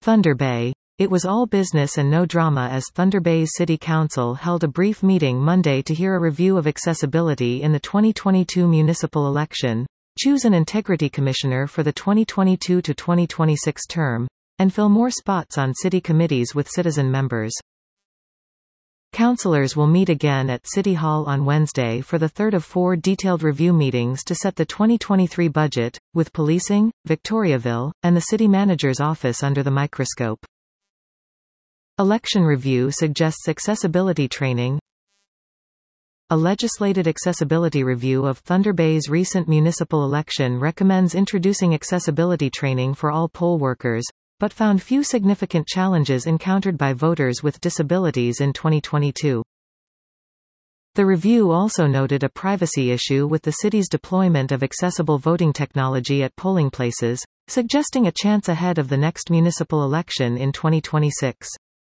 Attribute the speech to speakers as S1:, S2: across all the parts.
S1: Thunder Bay. It was all business and no drama as Thunder Bay's City Council held a brief meeting Monday to hear a review of accessibility in the 2022 municipal election, choose an integrity commissioner for the 2022 to 2026 term, and fill more spots on city committees with citizen members. Councillors will meet again at City Hall on Wednesday for the third of 4 detailed review meetings to set the 2023 budget, with policing, Victoriaville, and the city manager's office under the microscope. Election review suggests accessibility training. A legislated accessibility review of Thunder Bay's recent municipal election recommends introducing accessibility training for all poll workers, but found few significant challenges encountered by voters with disabilities in 2022. The review also noted a privacy issue with the city's deployment of accessible voting technology at polling places, suggesting a chance ahead of the next municipal election in 2026.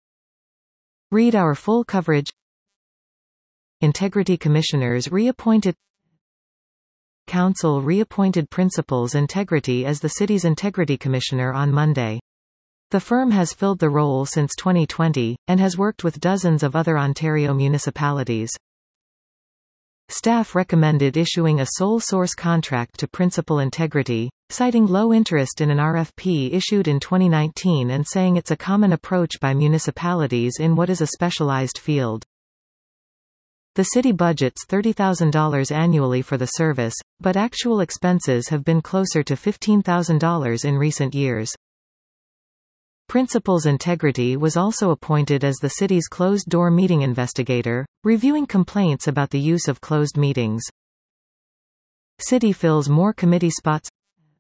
S1: Read our full coverage. Integrity Commissioners reappointed. Council reappointed Principals Integrity as the city's Integrity Commissioner on Monday. The firm has filled the role since 2020, and has worked with dozens of other Ontario municipalities. Staff recommended issuing a sole source contract to Principal Integrity, citing low interest in an RFP issued in 2019 and saying it's a common approach by municipalities in what is a specialized field. The city budgets $30,000 annually for the service, but actual expenses have been closer to $15,000 in recent years. Principals Integrity was also appointed as the city's closed-door meeting investigator, reviewing complaints about the use of closed meetings. City fills more committee spots.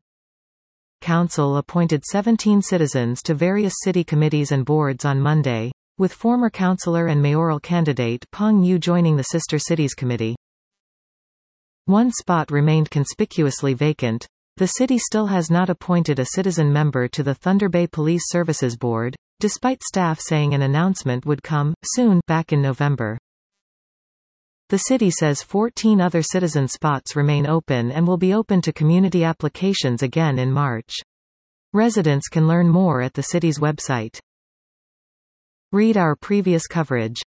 S1: Council appointed 17 citizens to various city committees and boards on Monday, with former councillor and mayoral candidate Peng Yu joining the Sister Cities Committee. One spot remained conspicuously vacant. The city still has not appointed a citizen member to the Thunder Bay Police Services Board, despite staff saying an announcement would come soon back in November. The city says 14 other citizen spots remain open and will be open to community applications again in March. Residents can learn more at the city's website. Read our previous coverage.